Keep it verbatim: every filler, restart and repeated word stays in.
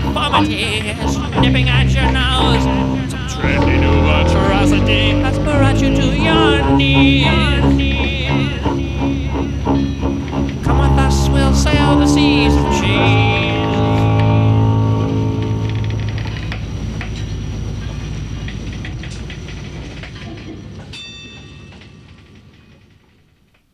deformity is nipping at your nose. Some trendy new atrocity has brought you to your knees.